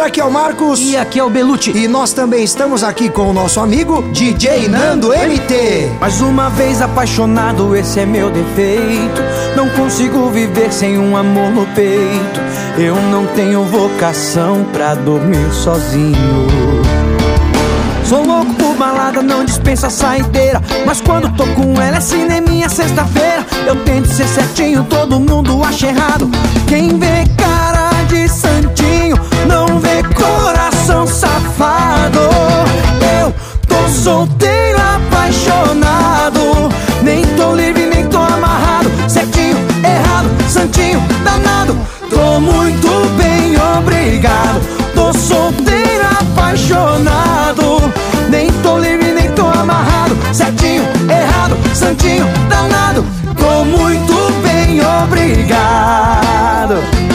aqui é o Marcos. E aqui é o Belucci. E nós também estamos aqui com o nosso amigo DJ Nando MT. Mais uma vez apaixonado, esse é meu defeito. Não consigo viver sem um amor no peito. Eu não tenho vocação pra dormir sozinho. Sou louco por balada, não dispensa saideira. Mas quando tô com ela é cineminha sexta-feira. Eu tento ser certinho, todo mundo acha errado. Quem vê cara de santinho não vê coração safado. Eu tô solteiro, apaixonado. Nem tô livre, nem tô amarrado. Certinho, errado, santinho, danado. Tô muito bem, obrigado. Tô solteiro, apaixonado. Nem tô livre, nem tô amarrado. Certinho, errado, santinho, danado. Tô muito bem, obrigado.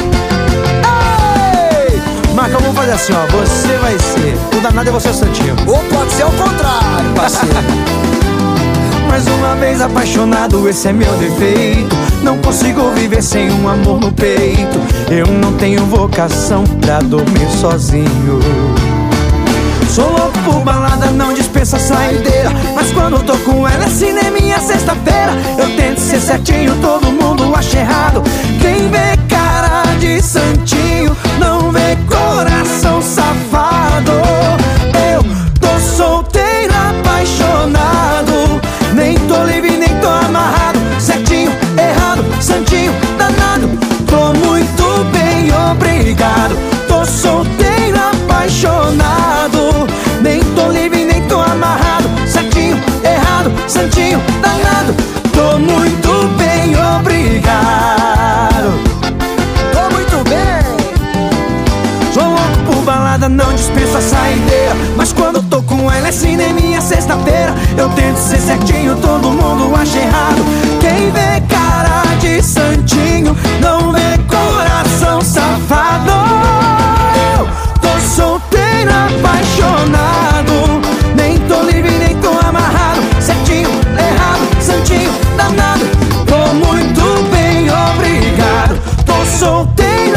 Ei! Marca, vamos fazer assim, ó. Você vai ser o danado e você é o santinho. Ou pode ser o contrário, parceiro. Mais uma vez apaixonado, esse é meu defeito. Não consigo viver sem um amor no peito. Eu não tenho vocação pra dormir sozinho. Sou louco por balada, não dispensa saideira. Mas quando tô com ela é cineminha sexta-feira. Eu tento ser certinho, todo mundo acha errado. Quem vê cara de santinho não vê coração safado. Eu tô solteiro, apaixonado. Nem tô livre, nem tô amarrado. Certinho, errado, santinho, danado. Tô muito bem, obrigado. Tô solteiro, apaixonado. Nem tô livre, nem tô amarrado. Certinho, errado, santinho, danado. Tô muito bem, obrigado. Tô muito bem. Sou louco por balada, não dispensa saideira. Mas quando tô com ela é cineminha sexta-feira. Eu tento ser certinho, todo mundo acha errado. Quem vê cara de santinho não vê coração safado. Eu tô solteiro, apaixonado. Nem tô livre, nem tô amarrado. Certinho, errado, santinho, danado. Tô muito bem, obrigado. Tô solteiro,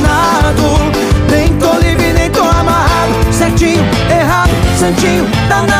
apaixonado. Nem tô livre, nem tô amarrado. Certinho, errado, santinho, danado.